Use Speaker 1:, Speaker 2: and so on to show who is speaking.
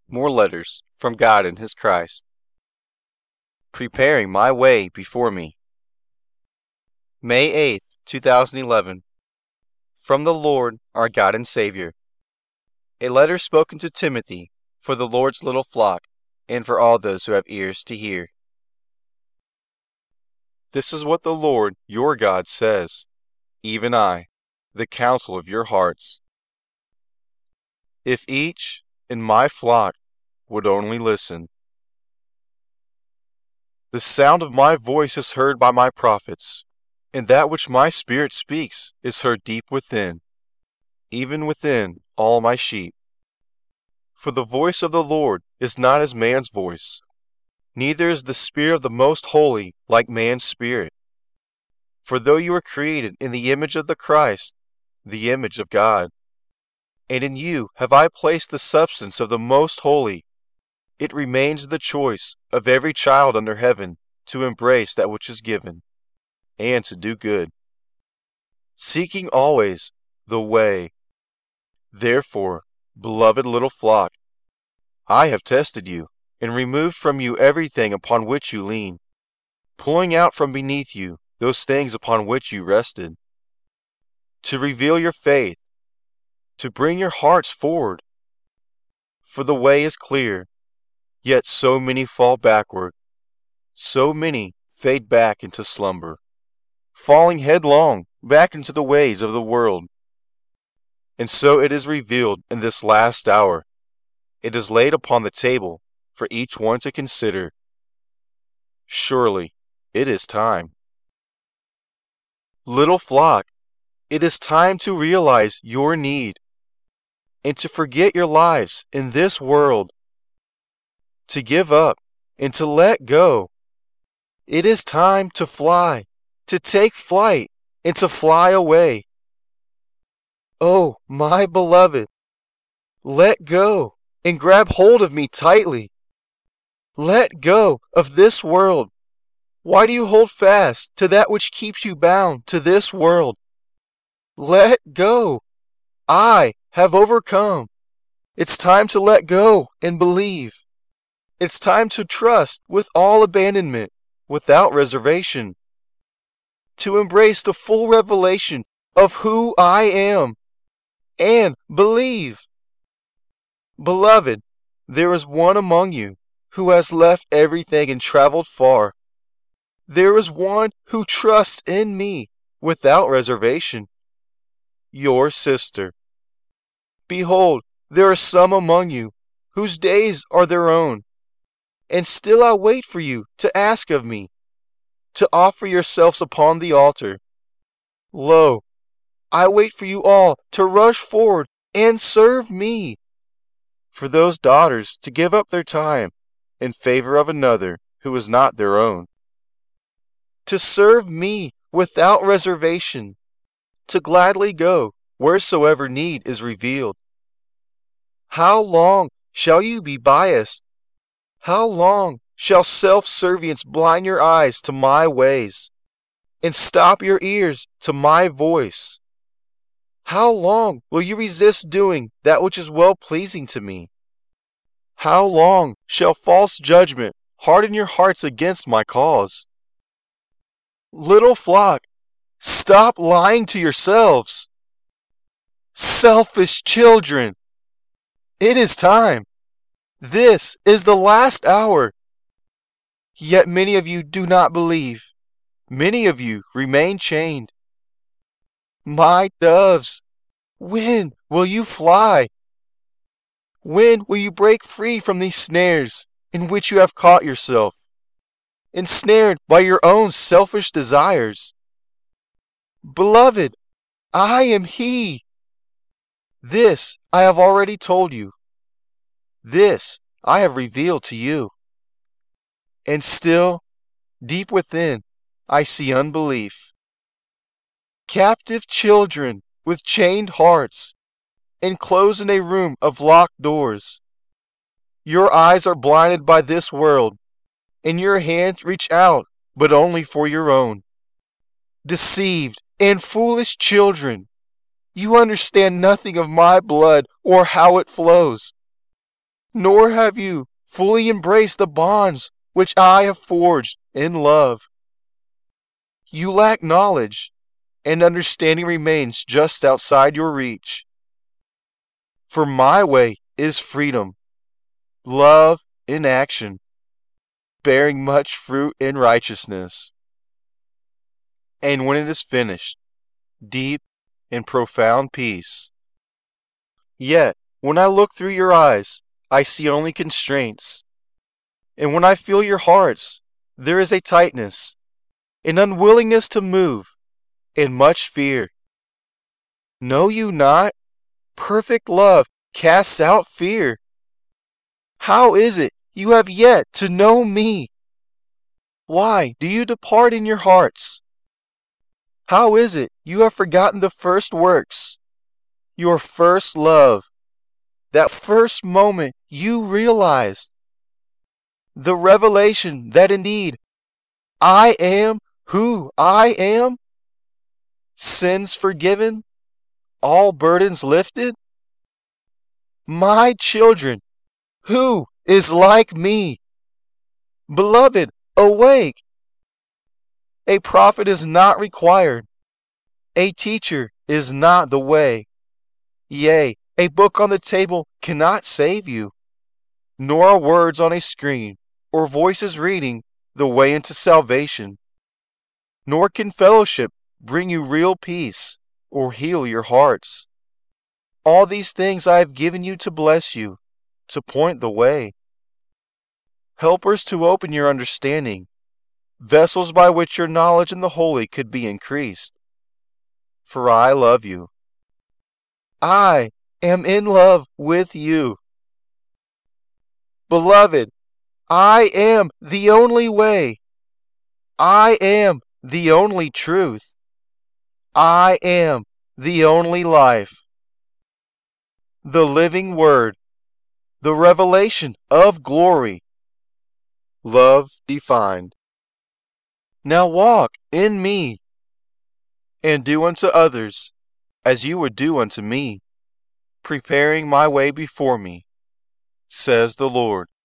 Speaker 1: More letters from God and His Christ, preparing my way before me. May 8th, 2011. From the Lord, our God and Savior. A letter spoken to Timothy for the Lord's little flock and for all those who have ears to hear. This is what the Lord your God says, even I, the counsel of your hearts. If each in my flock would only listen. The sound of my voice is heard by my prophets, and that which my spirit speaks is heard deep within, even within all my sheep. For the voice of the Lord is not as man's voice, neither is the Spirit of the Most Holy like man's spirit. For though you were created in the image of the Christ, the image of God, and in you have I placed the substance of the Most Holy, it remains the choice of every child under heaven to embrace that which is given, and to do good, seeking always the way. Therefore, beloved little flock, I have tested you, and removed from you everything upon which you lean, pulling out from beneath you those things upon which you rested, to reveal your faith, to bring your hearts forward. For the way is clear, yet so many fall backward, so many fade back into slumber, falling headlong back into the ways of the world. And so it is revealed in this last hour. It is laid upon the table for each one to consider. Surely it is time. Little flock, it is time to realize your need, and to forget your lives in this world, to give up and to let go. It is time to fly, to take flight, and to fly away. Oh, my beloved, let go and grab hold of me tightly. Let go of this world. Why do you hold fast to that which keeps you bound to this world? Let go. I have overcome. It's time to let go and believe. It's time to trust with all abandonment, without reservation. To embrace the full revelation of who I am, and believe. Beloved, there is one among you who has left everything and traveled far. There is one who trusts in me without reservation. Your sister. Behold, there are some among you whose days are their own, and still I wait for you to ask of me, to offer yourselves upon the altar. Lo, I wait for you all to rush forward and serve me. For those daughters to give up their time in favor of another who is not their own. To serve me without reservation, to gladly go wheresoever need is revealed. How long shall you be biased? How long shall self-servience blind your eyes to my ways, and stop your ears to my voice? How long will you resist doing that which is well-pleasing to me? How long shall false judgment harden your hearts against my cause? Little flock, stop lying to yourselves. Selfish children, it is time. This is the last hour. Yet many of you do not believe. Many of you remain chained. My doves, when will you fly? When will you break free from these snares in which you have caught yourself, ensnared by your own selfish desires? Beloved, I am He. This I have already told you. This I have revealed to you. And still, deep within, I see unbelief. Captive children with chained hearts, enclosed in a room of locked doors. Your eyes are blinded by this world, and your hands reach out, but only for your own. Deceived and foolish children, you understand nothing of my blood or how it flows. nor have you fully embraced the bonds which I have forged in love. You lack knowledge, and understanding remains just outside your reach. For my way is freedom, love in action, bearing much fruit in righteousness. And when it is finished, deep and profound peace. Yet, when I look through your eyes, I see only constraints. And when I feel your hearts, there is a tightness, an unwillingness to move, and much fear. Know you not? Perfect love casts out fear. How is it you have yet to know me? Why do you depart in your hearts? How is it you have forgotten the first works, your first love, that first moment you realized, the revelation that indeed I am who I am? Sins forgiven, all burdens lifted? My children, who is like me? Beloved, awake! A prophet is not required. A teacher is not the way. Yea, a book on the table cannot save you, nor are words on a screen or voices reading the way into salvation. Nor can fellowship bring you real peace or heal your hearts. All these things I have given you to bless you, to point the way. Helpers to open your understanding, vessels by which your knowledge in the holy could be increased. For I love you. I am in love with you. Beloved, I am the only way. I am the only truth. I am the only life. The living Word, the revelation of glory, love defined. Now walk in me, and do unto others as you would do unto me, preparing my way before me, says the Lord.